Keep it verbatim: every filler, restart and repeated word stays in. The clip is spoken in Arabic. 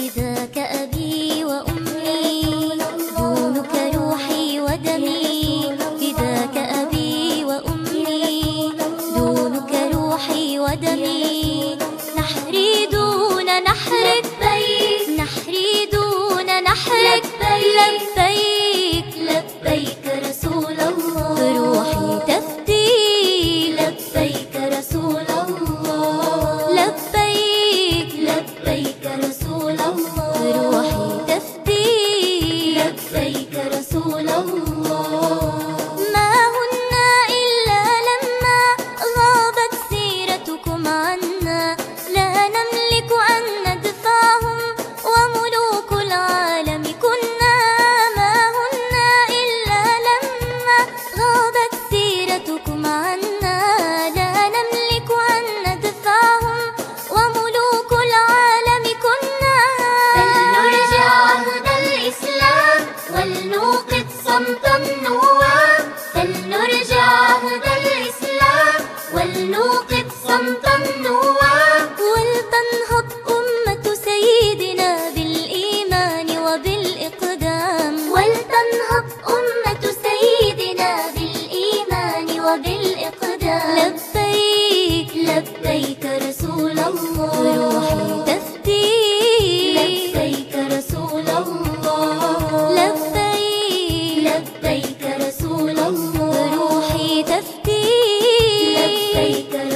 فداك أبي وأمي دونك روحي ودمي، فداك أبي وأمي دونك روحي ودمي. نحري دون نحرك بيك، نحري دون نحرك بيك، لبيك لبيك رسول الله، روحي تفديك لبيك رسول الله، لبيك لبيك رسول الله، روحي تفديك لبيك رسول الله. ما هن إلا لما غابت سيرتكم عنا، لا نملك أن ندفعهم وملوك العالم كنا. ما هن إلا لما غابت سيرتكم عنا، لا نملك أن ندفعهم وملوك العالم كنا. فلنرجع عهد الإسلام ولنوقظ صمت النوام، فلنرجع عهد الإسلام ولنوقظ صمت النوام. ولتنهض أمة سيدنا بالإيمان وبالإقدام، ولتنهض أمة سيدنا بالإيمان وبالإقدام. لبيك لبيك رسول الله، روحي تفديك لبيك رسول الله، لبيك لبيك رسول الله، روحي تفديك لبيك